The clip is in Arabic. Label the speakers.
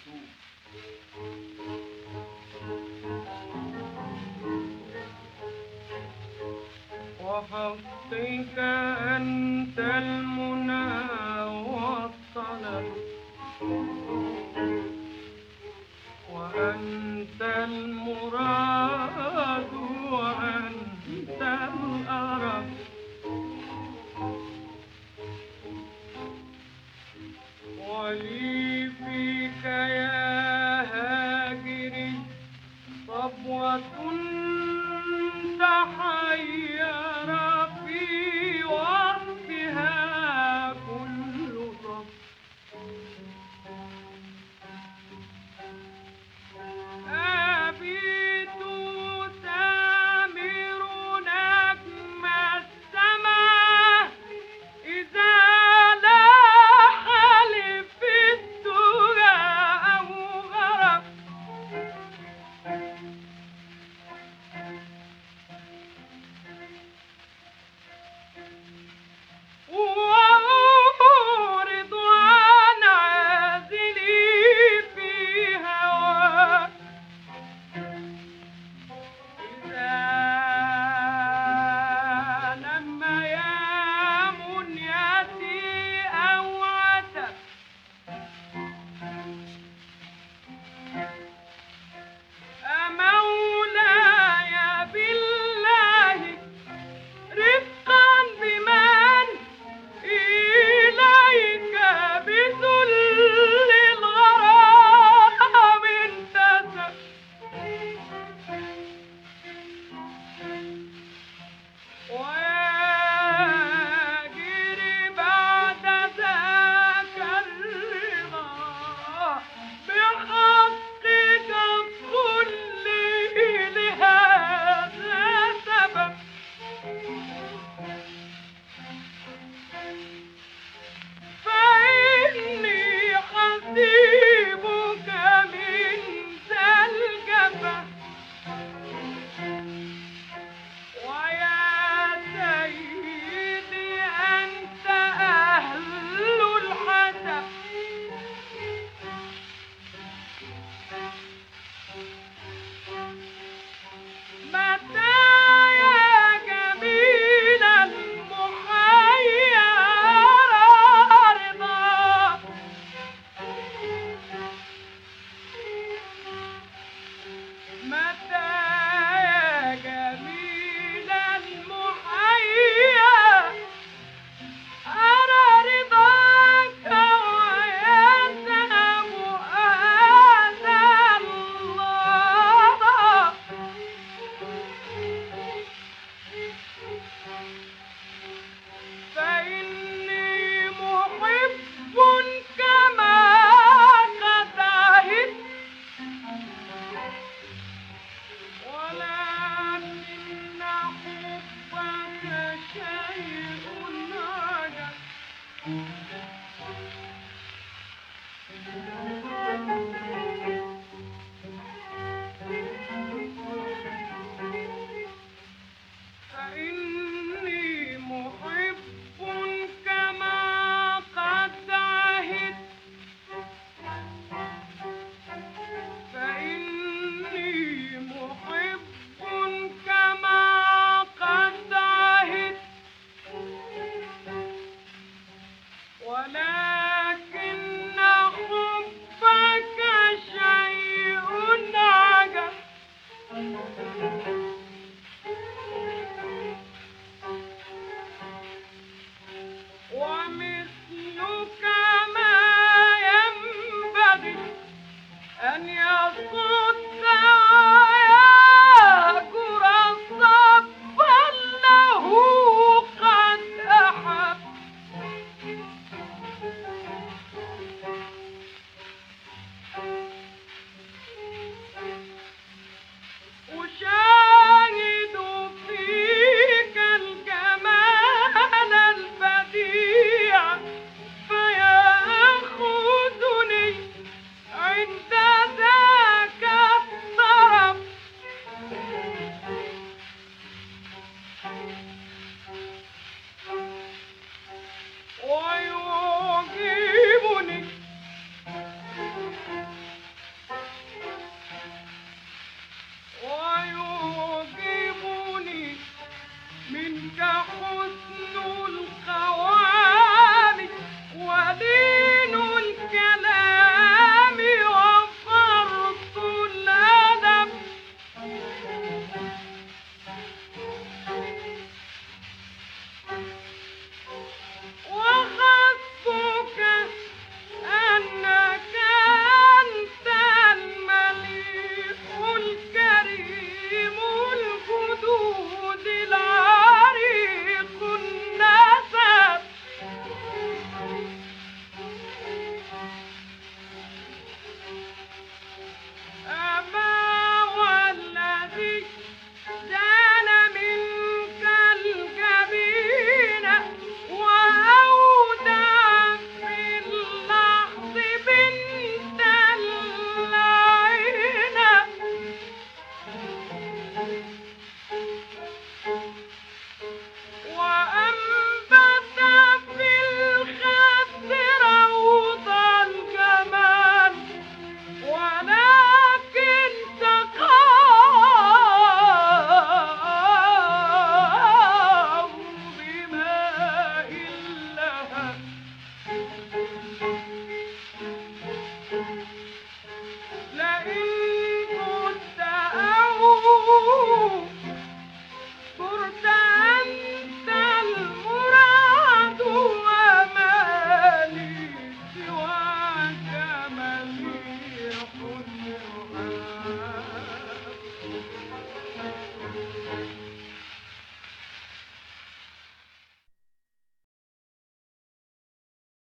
Speaker 1: وحقك أنت المنى والطلب، وأنت المراد وأنت الأرب. ولي فيك يا هاجري صبوة تحير في وقتها كل صف. أبيت سامر نجم السماء إذا لاح في الدجى أو غرب. وأعرض عن عازلي في هواك إذا لم يا منيتي أو عتب. مولاي بالله رفقا بمن إليك بذل الغرام انتسب. ويجري بعد ذاك الرضا بحقك كل لهذا سبب. فإني حسيبك من ذا الجفا. ويا سيدي أنت أهل الحسب. متى يا جميل المحيا رضا. متى يا جميل المحيا أرى رضاك ويذهب آذى الله. فإني محب كما قد عهدت، ولكن حبك شيء عجب.